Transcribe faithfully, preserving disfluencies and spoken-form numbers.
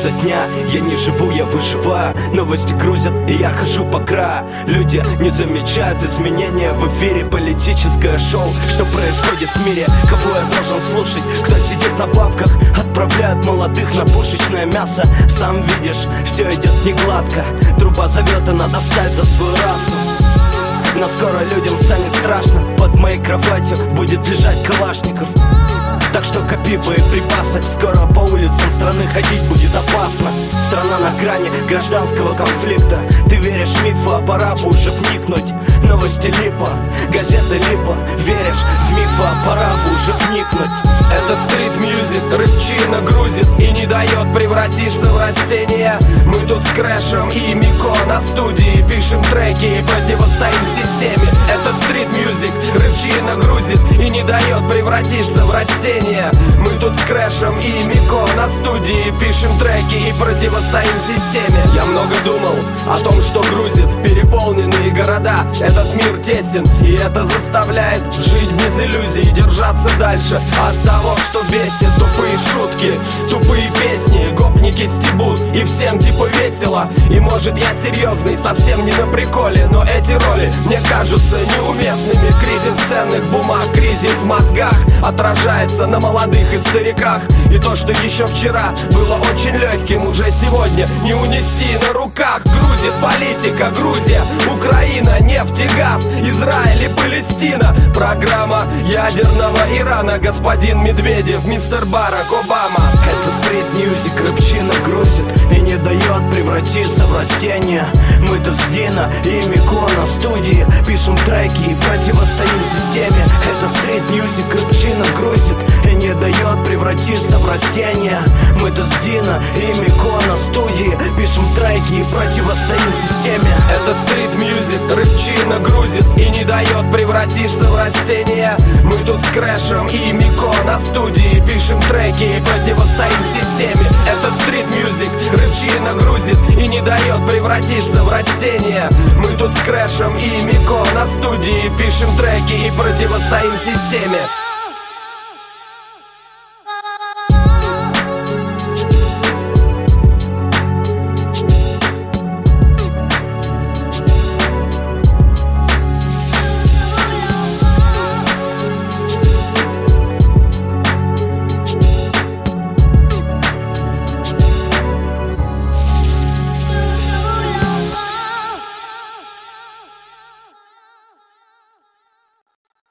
изо дня. Я не живу, я выживаю. Новости грузят, и я хожу по краю. Люди не замечают изменения в эфире. Политическое шоу, что происходит в мире. Кого я должен слушать? Кто сидит на бабках? Отправляют молодых на пушечное мясо. Сам видишь, все идет не гладко. Труба зовет, и надо встать за свою расу. Но скоро людям станет страшно. Под моей кроватью будет лежать Калашников. Так что копи боеприпасы. Скоро по улицам страны ходить будет опасно. Страна на грани гражданского конфликта. Ты веришь в мифы, а пора бы уже вникнуть. Новости липа, газеты липа. Веришь в мифы, а пора бы уже вникнуть. Это стрит-мьюзик, рыбчина грузит и не дает превратиться в растение. Мы тут с Крэшем и Мико на студии пишем треки и противостоим системе. Это стрит-мьюзик, рыбчина грузит и не дает превратиться в растение. Мы тут с Крэшем и Мико на студии пишем треки и противостоим системе. Я много думал о том, что грузит переполненные города. Этот мир тесен, и это заставляет жить без иллюзий, держаться дальше от того, что бесит. Тупые шутки, тупые песни, гопники стебут, и всем типа весело. И может я серьезный, совсем не на приколе, но эти роли мне кажутся неуместными. Кризис ценных бумаг, кризис в мозгах отражается на молодых и стариках. И то, что еще вчера было очень легким, уже сегодня не унести на руках. Грузит политика, Грузия, Украина, нефть и газ, Израиль и Палестина. Программа ядерного Ирана, господин Медведев, мистер Барак Обама. Это стрит-мьюзик, рыбчина грузит и не дает превратиться в растение. Мы тут с Дина и Мико на студии пишем треки и противостоим системе. Это стрит-мьюзик, рыбчина грузит и не дает превратиться в растение. Мы тут с Дина и Мико на студии пишем треки и противостоим системе. Это стрит-мьюзик, рыбчина грузит и не дает превратиться в растение. Мы тут с Крэшем и Мико на студии пишем треки и противостоим системе. Это стрит-мьюзик, рыбчина грузит и не дает превратиться в растение. Мы тут с Крэшем и Мико на студии пишем треки и противостоим системе.